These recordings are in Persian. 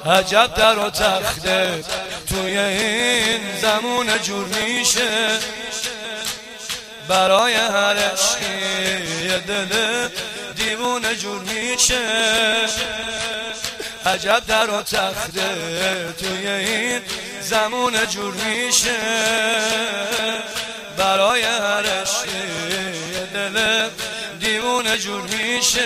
عجب در و تخته توی این زمون جور میشه، برای هر عشقی یه دل دیوونه جور میشه. عجب در و تخته توی این زمون جور میشه، برای هر عشقی یه دل دیوونه جور میشه.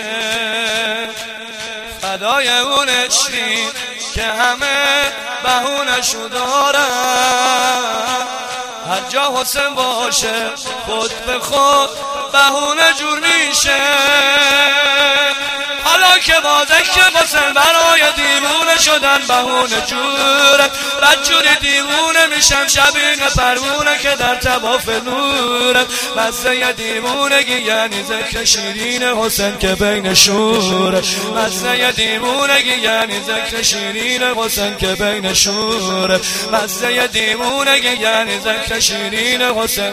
فدای اون عشقی که همه بهونشو دارن، هر جا حسین باشه خود به خود بهونه جور میشه. حالا که بازه که حسین برای دیوونه شدن بهونه جوره، بدجوری دیوونه میشم شبیه پروونه که در طواف نوره. مزه دیوونگی یعنی ذکر شیرین حسین که بین شوره، مزه دیوونگی یعنی ذکر شیرین حسین که بین شوره، مزه دیوونگی یعنی ذکر شیرین حسین.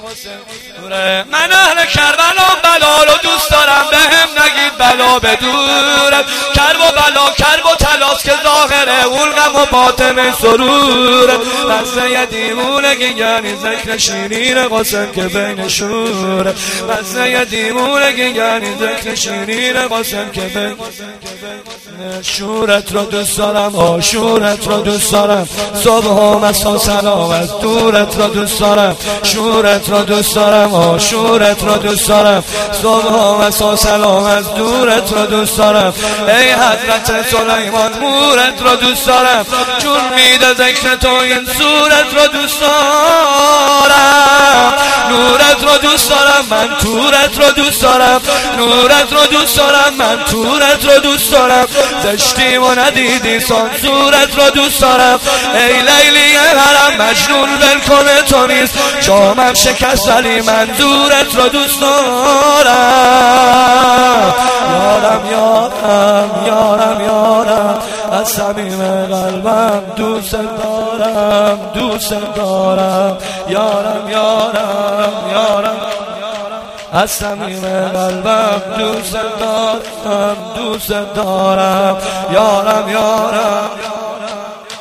من اهل کربلا بلالو دوست دارم، به هم نگید بلا بدورم. کرب و بلا کرب و تلاس که ظاهره اون غم و باطن سروره. مزه دیوونگی یعنی ذکر شیرین حسین که بین شوره، مزه دیوونگی یعنی ذکر شیرین حسین که بین شورت رو دوست دارم، آشورت رو دوست دارم، صبح و مسا سلامت دورت رو دوست دارم، شورت رو دوست دارم، آشورت رو دوست دارم، صبح و مسا سلامت دورت رو دوست دارم. ای حضرت سلیمان مورت رو دوست دارم، چون میده ذکر تو این صورت رو دوست دارم. نورت رو دوست دارم، من تورت رو دوست دارم، نورت رو دوست دارم، من تورت رو دوست دارم. زشتی و ندیدی سانسورت رو دوست دارم. ای لیلی حرم مجنون ول کنه تو نیست، جامم شکست ولی منظورت رو دوست دارم. یارم یارم یارم یارم، از صمیم قلبم دوست دارم، دوست دارم. یارم یارم یارم، از صمیم قلبم دوست دارم، دوست دارم. یارم یارم